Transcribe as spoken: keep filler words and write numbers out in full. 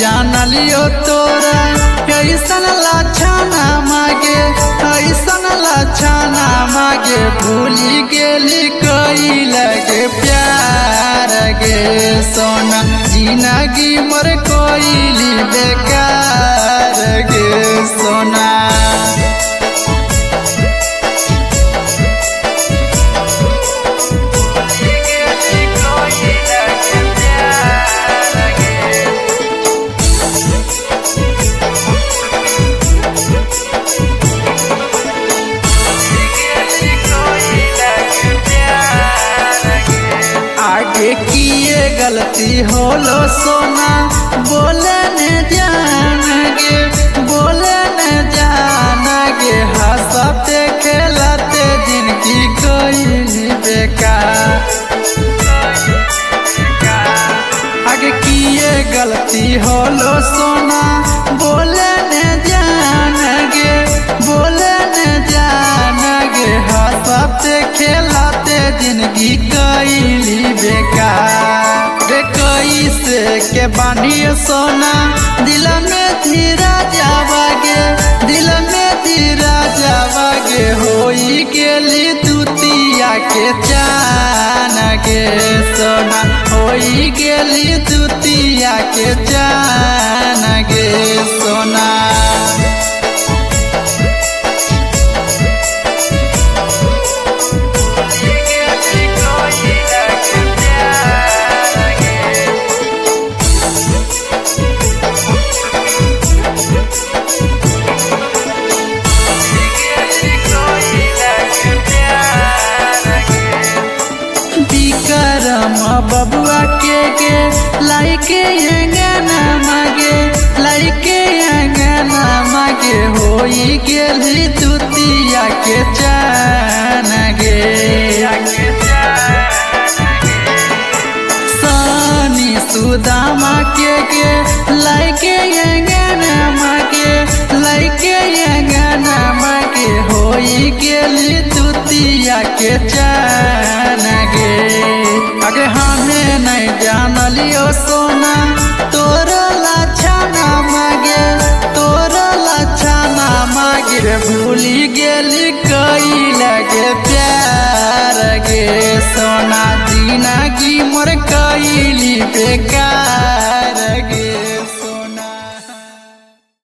जानलियो तोरा कैसन लाछना मागे कैसन लाछना मागे भूली गेली कोई लगे प्यार गे सोना जिंदगी मोर कोई बेकार गे सोना। आगे किए गलती होलो सोना बोले न जान गे बोले न जान गे हंसते खेलते जिनकी कोई बेकार। आगे किए गलती होलो सोना बोले न जान गे बोले न जान गे हंसते खेलते जिंदगी कैली बेकार। रे कैसे के बांधियो सोना दिल में धीरा जावागे दिल में धीरा जावागे होई गेली दुतिया के जान गे सोना होई गेली दुतिया के जान गे सोना। बबुआ के गे लाइके अंगना मागे लाइके अंगना मागे होई गेली दुतिया के जान गे सानी सुदामा के गे लाइके अंगना मागे लाइके अंगना मागे होई गेली दुतिया के जान गे। आगे हमें नहीं जानलियो सोना तोरा लाछना मागे तोरा लाछना मागे भूली गेली कोई लगे प्यार गे सोना जिंदगी मोर कैली बेकार गे।